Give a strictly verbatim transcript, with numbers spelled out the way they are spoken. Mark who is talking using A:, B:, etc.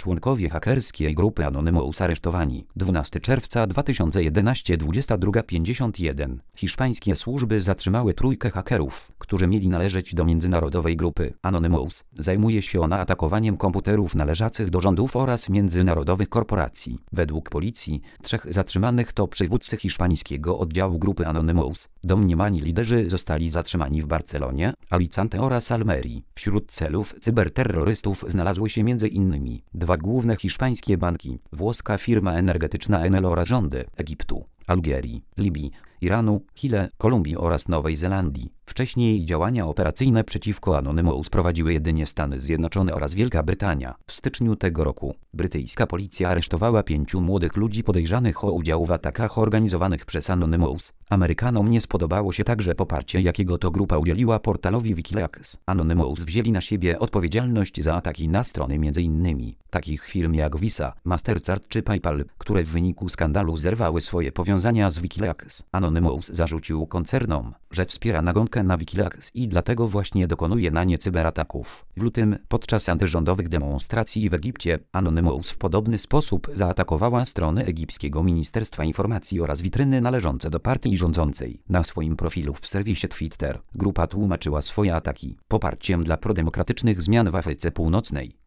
A: Członkowie hakerskiej grupy Anonymous aresztowani. dwunastego czerwca dwa tysiące jedenastego, dwudziesta druga pięćdziesiąt jeden. Hiszpańskie służby zatrzymały trójkę hakerów, którzy mieli należeć do międzynarodowej grupy Anonymous. Zajmuje się ona atakowaniem komputerów należących do rządów oraz międzynarodowych korporacji. Według policji trzech zatrzymanych to przywódcy hiszpańskiego oddziału grupy Anonymous. Domniemani liderzy zostali zatrzymani w Barcelonie, Alicante oraz Almerii. Wśród celów cyberterrorystów znalazły się między innymi dwa główne hiszpańskie banki, włoska firma energetyczna Enel oraz rządy Egiptu, Algierii, Libii, Iranu, Chile, Kolumbii oraz Nowej Zelandii. Wcześniej działania operacyjne przeciwko Anonymous prowadziły jedynie Stany Zjednoczone oraz Wielka Brytania. W styczniu tego roku brytyjska policja aresztowała pięciu młodych ludzi podejrzanych o udział w atakach organizowanych przez Anonymous. Amerykanom nie spodobało się także poparcie, jakiego to grupa udzieliła portalowi Wikileaks. Anonymous wzięli na siebie odpowiedzialność za ataki na strony m.in. takich firm jak Visa, Mastercard czy PayPal, które w wyniku skandalu zerwały swoje powiązania z Wikileaks. Anonymous zarzucił koncernom, że wspiera nagonkę na Wikileaks i dlatego właśnie dokonuje na nie cyberataków. W lutym, podczas antyrządowych demonstracji w Egipcie, Anonymous w podobny sposób zaatakowała strony egipskiego Ministerstwa Informacji oraz witryny należące do partii rządzącej. Na swoim profilu w serwisie Twitter grupa tłumaczyła swoje ataki poparciem dla prodemokratycznych zmian w Afryce Północnej.